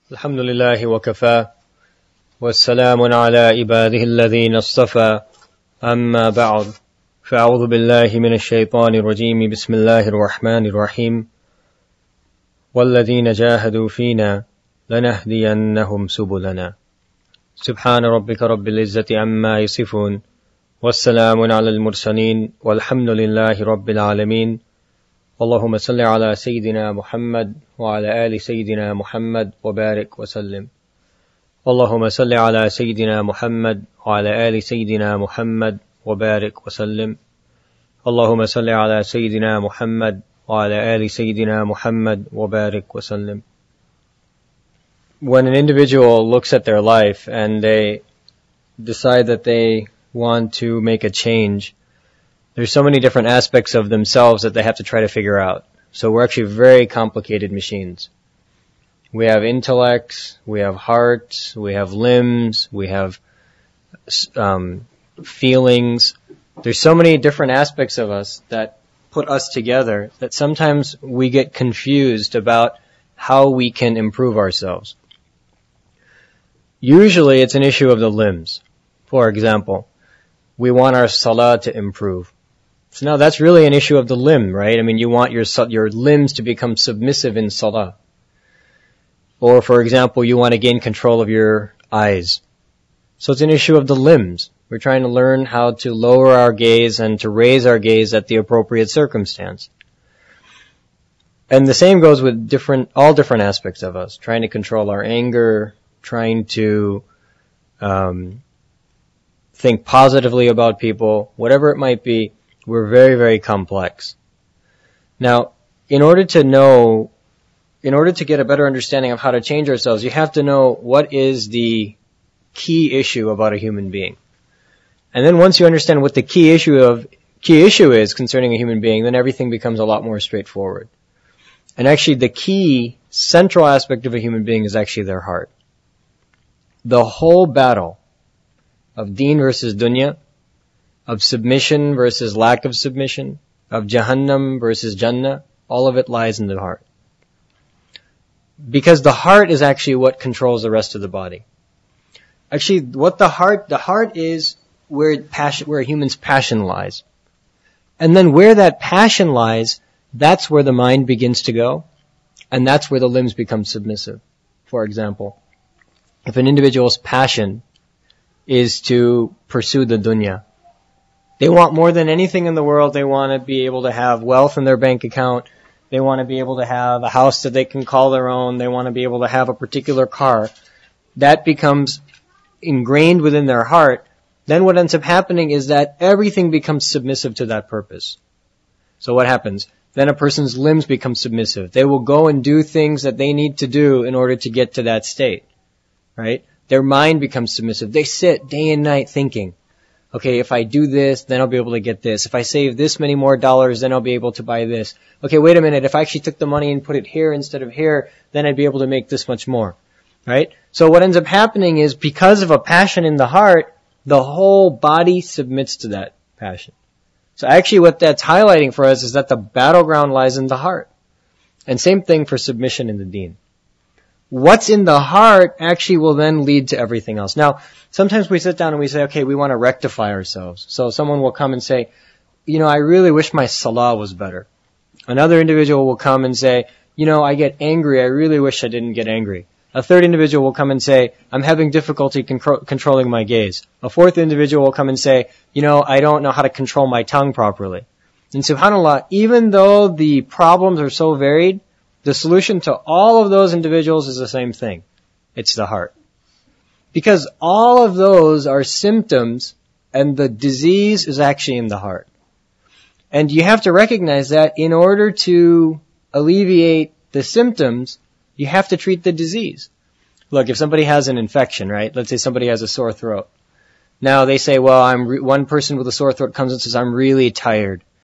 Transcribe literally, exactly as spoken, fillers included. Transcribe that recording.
الحمد لله وكفى والسلام على عباده الذين اصطفى أما بعد فأعوذ بالله من الشيطان الرجيم بسم الله الرحمن الرحيم والذين جاهدوا فينا لنهدينهم سبلنا سبحان ربك رب العزة عما يصفون والسلام على المرسلين والحمد لله رب العالمين اللهم صل على سيدنا محمد وعلى آل سيدنا محمد وبارك وسلم اللهم صل على سيدنا محمد وعلى آل سيدنا محمد وبارك وسلم اللهم صل على سيدنا محمد وعلى آل سيدنا محمد وبارك وسلم. When an individual looks at their life and they decide that they want to make a change, there's so many different aspects of themselves that they have to try to figure out. So we're actually very complicated machines. We have intellects, we have hearts, we have limbs, we have um, feelings. There's so many different aspects of us that put us together that sometimes we get confused about how we can improve ourselves. Usually it's an issue of the limbs. For example, we want our salah to improve. So now that's really an issue of the limb, right? I mean, you want your your limbs to become submissive in salah. Or, for example, you want to gain control of your eyes. So it's an issue of the limbs. We're trying to learn how to lower our gaze and to raise our gaze at the appropriate circumstance. And the same goes with different, all different aspects of us. Trying to control our anger, trying to um, think positively about people, whatever it might be. We're very, very complex. Now, in order to know, in order to get a better understanding of how to change ourselves, you have to know what is the key issue about a human being. And then once you understand what the key issue of, key issue is concerning a human being, then everything becomes a lot more straightforward. And actually the key central aspect of a human being is actually their heart. The whole battle of deen versus dunya, of submission versus lack of submission, of Jahannam versus Jannah, all of it lies in the heart. Because the heart is actually what controls the rest of the body. Actually, what the heart, the heart is where passion, where a human's passion lies. And then where that passion lies, that's where the mind begins to go, and that's where the limbs become submissive. For example, if an individual's passion is to pursue the dunya, they want more than anything in the world. They want to be able to have wealth in their bank account. They want to be able to have a house that they can call their own. They want to be able to have a particular car. That becomes ingrained within their heart. Then what ends up happening is that everything becomes submissive to that purpose. So what happens? Then a person's limbs become submissive. They will go and do things that they need to do in order to get to that state. Right? Their mind becomes submissive. They sit day and night thinking, okay, if I do this, then I'll be able to get this. If I save this many more dollars, then I'll be able to buy this. Okay, wait a minute. If I actually took the money and put it here instead of here, then I'd be able to make this much more. Right? So what ends up happening is because of a passion in the heart, the whole body submits to that passion. So actually what that's highlighting for us is that the battleground lies in the heart. And same thing for submission in the deen. What's in the heart actually will then lead to everything else. Now, sometimes we sit down and we say, okay, we want to rectify ourselves. So someone will come and say, you know, I really wish my salah was better. Another individual will come and say, you know, I get angry. I really wish I didn't get angry. A third individual will come and say, I'm having difficulty con- controlling my gaze. A fourth individual will come and say, you know, I don't know how to control my tongue properly. And subhanAllah, even though the problems are so varied, the solution to all of those individuals is the same thing. It's the heart. Because all of those are symptoms and the disease is actually in the heart. And you have to recognize that in order to alleviate the symptoms, you have to treat the disease. Look, if somebody has an infection, right? Let's say somebody has a sore throat. Now they say, well, I'm re- one person with a sore throat comes and says, I'm really tired.